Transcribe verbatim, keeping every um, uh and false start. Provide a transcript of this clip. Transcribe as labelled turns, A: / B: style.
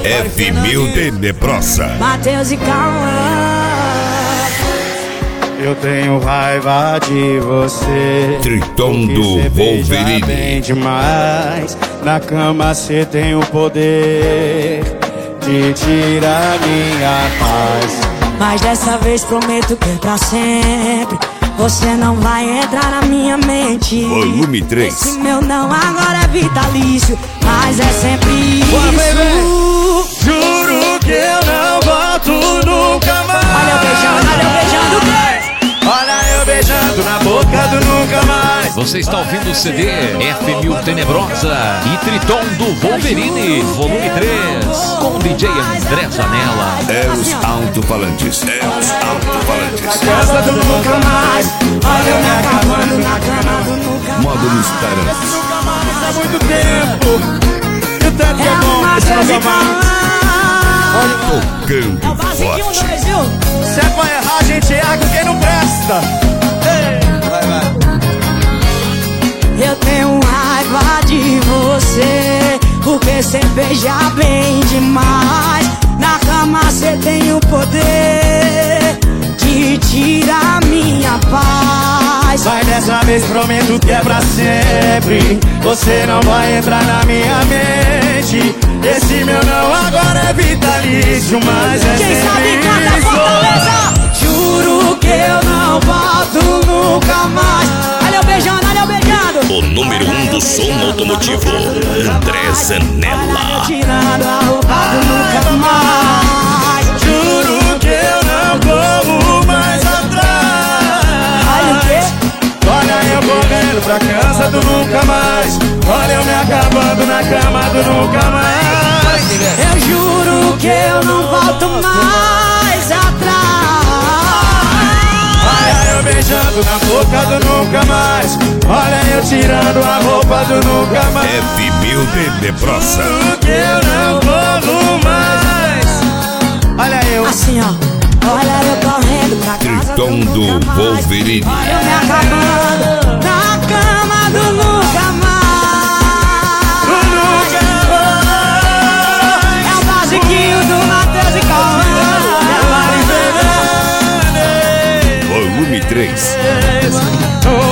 A: F mil Tenebrosa.
B: Matheus e Cauã.
C: Eu tenho raiva de você.
A: Triton do Wolverine.
C: Bem demais. Na cama cê tem o poder de tirar minha paz.
B: Mas dessa vez prometo que é pra sempre. Você não vai entrar na minha mente.
A: Volume três.
B: Esse meu não agora é vitalício, mas é sempre isso.
C: Boa, baby. Juro que eu não volto nunca mais.
B: Olha eu beijando, olha eu beijando.
C: Olha eu beijando na boca do nunca mais.
D: Você está ouvindo o C D F mil Tenebrosa e Triton do Wolverine, volume três, com D J André Zanella.
A: É os alto-falantes. É os alto-falantes.
C: Casa do nunca mais. Olha eu me acabando na cama do nunca mais.
A: Módulos Tarantes.
C: Nunca mais há muito tempo. E o tanto que é bom que só amar.
A: Tocando
B: É o basiquinho
A: forte.
B: dois, viu?
C: Se é pra errar, a gente erra com quem não presta. Ei, vai, vai.
B: Eu tenho raiva de você, porque cê beija bem demais. Na cama cê tem o poder de tirar minha paz.
C: Vai dessa vez, prometo que é pra sempre. Você não vai entrar na minha mente. Esse meu não agora é vitalício, mas é
B: Quem sabe
C: sempre
B: canta
C: isso.
B: Fortaleza. Juro que eu não volto nunca mais. Olha eu beijando, olha eu beijando.
A: O número um do som automotivo, André Zanella.
B: Tirando a roupa do nunca mais.
C: Juro que eu não como mais atrás.
B: Olha o quê?
C: Olha eu correndo pra casa do nunca mais. Olha eu me acabando na cama do nunca mais.
B: Eu juro que eu não volto mais atrás.
C: Olha eu beijando na boca do nunca mais. Olha eu tirando a roupa do nunca mais.
A: F mil Tenebrosa.
C: Juro que eu não corro mais. Olha eu.
B: Assim ó. Olha eu correndo pra casa
A: Triton
B: do
A: do
B: nunca mais.
A: Wolverine.
B: Olha eu me acabando na cama do nunca mais. É o basiquinho do Matheus e Cauã.
A: Volume três.
C: Oh,